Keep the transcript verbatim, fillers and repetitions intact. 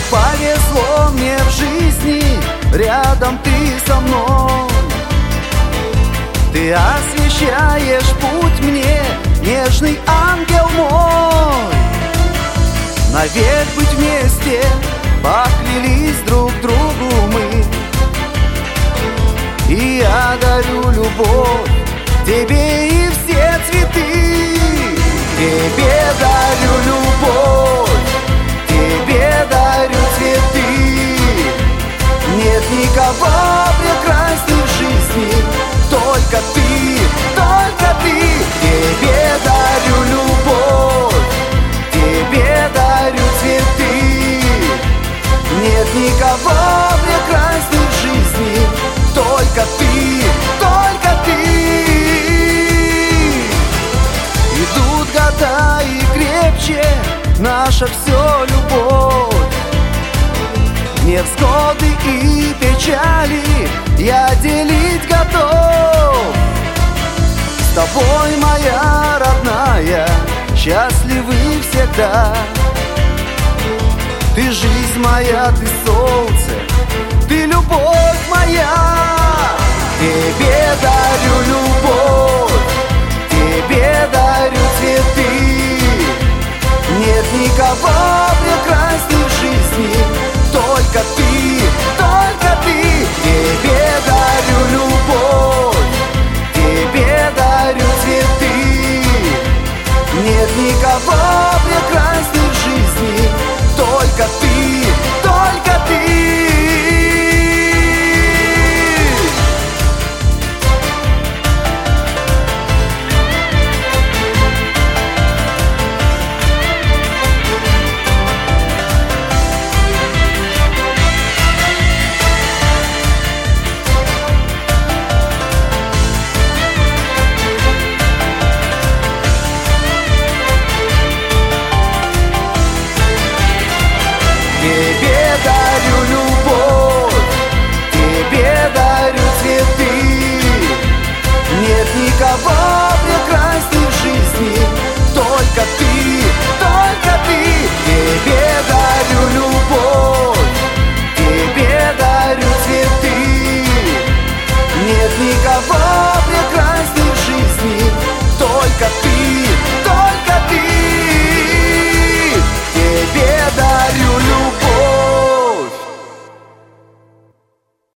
Повезло мне в жизни, рядом ты со мной. Ты освещаешь путь мне, нежный ангел мой. Навек быть вместе, поклялись друг другу мы. И я дарю любовь тебе и все цветы. Тебе дарю любовь, тебе дарю цветы. Нет никого прекрасней в жизни, только ты, только ты. Тебе дарю любовь, тебе дарю цветы. Нет никого прекрасней в жизни, только ты, только ты. Идут года и крепче наша все любовь. Невзгоды и печали я делить готов. С тобой, моя родная, счастливы всегда. Ты жизнь моя, ты солнце, ты любовь моя. Тебе дарю любовь, тебе дарю цветы. Нет никого прекрасней в жизни, только ты, только ты. Тебе дарю любовь, тебе дарю цветы. Нет никого прекрасней в жизни, только ты, только ты. Тебе дарю любовь, тебе дарю цветы. Нет никого прекрасней